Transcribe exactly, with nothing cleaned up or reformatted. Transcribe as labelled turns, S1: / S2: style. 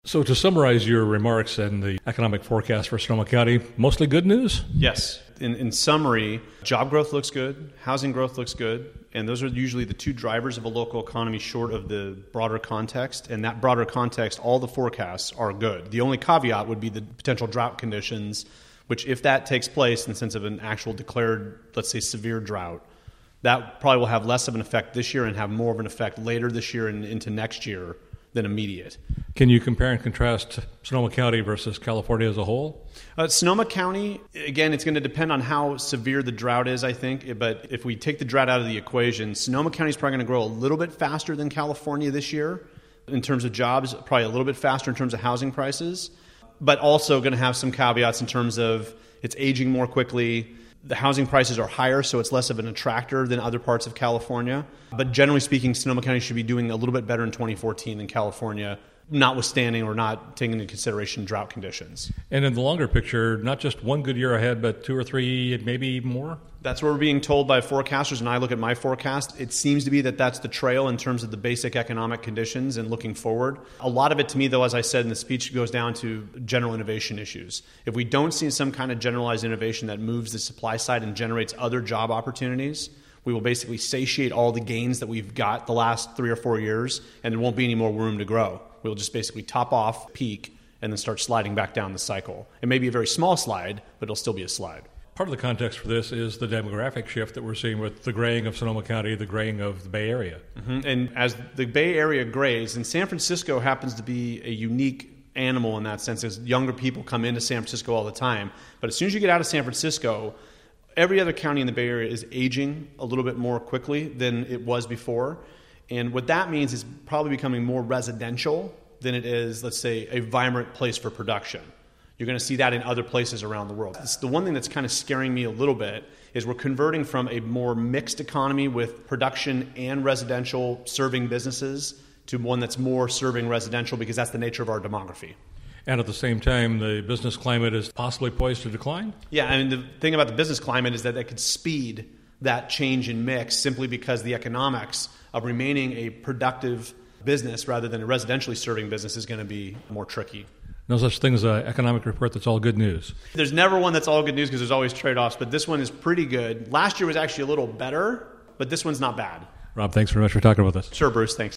S1: So to summarize your remarks and the economic forecast for Sonoma County, mostly good news?
S2: Yes. In, in summary, job growth looks good, housing growth looks good, and those are usually the two drivers of a local economy short of the broader context. And that broader context, all the forecasts are good. The only caveat would be the potential drought conditions, which if that takes place in the sense of an actual declared, let's say, severe drought, that probably will have less of an effect this year and have more of an effect later this year and into next year than immediate.
S1: Can you compare and contrast Sonoma County versus California as a whole?
S2: Uh, Sonoma County, again, it's going to depend on how severe the drought is, I think. But if we take the drought out of the equation, Sonoma County is probably going to grow a little bit faster than California this year in terms of jobs, probably a little bit faster in terms of housing prices, but also going to have some caveats in terms of it's aging more quickly. The housing prices are higher, so it's less of an attractor than other parts of California. But generally speaking, Sonoma County should be doing a little bit better in twenty fourteen than California, notwithstanding or not taking into consideration drought conditions.
S1: And in the longer picture, not just one good year ahead, but two or three, maybe more?
S2: That's what we're being told by forecasters, and I look at my forecast. It seems to be that that's the trail in terms of the basic economic conditions and looking forward. A lot of it to me, though, as I said in the speech, goes down to general innovation issues. If we don't see some kind of generalized innovation that moves the supply side and generates other job opportunities, we will basically satiate all the gains that we've got the last three or four years, and there won't be any more room to grow. We'll just basically top off, peak, and then start sliding back down the cycle. It may be a very small slide, but it'll still be a slide.
S1: Part of the context for this is the demographic shift that we're seeing with the graying of Sonoma County, the graying of the Bay Area.
S2: Mm-hmm. And as the Bay Area grays, and San Francisco happens to be a unique animal in that sense, as younger people come into San Francisco all the time. But as soon as you get out of San Francisco, every other county in the Bay Area is aging a little bit more quickly than it was before. And what that means is probably becoming more residential than it is, let's say, a vibrant place for production. You're going to see that in other places around the world. It's the one thing that's kind of scaring me a little bit is we're converting from a more mixed economy with production and residential serving businesses to one that's more serving residential because that's the nature of our demography.
S1: And at the same time, the business climate is possibly poised to decline?
S2: Yeah, I mean, the thing about the business climate is that it could speed that change in mix simply because the economics of remaining a productive business rather than a residentially serving business is going to be more tricky.
S1: No such thing as an economic report that's all good news.
S2: There's never one that's all good news because there's always trade-offs, but this one is pretty good. Last year was actually a little better, but this one's not bad.
S1: Rob, thanks very much for talking with us.
S2: Sure, Bruce, thanks.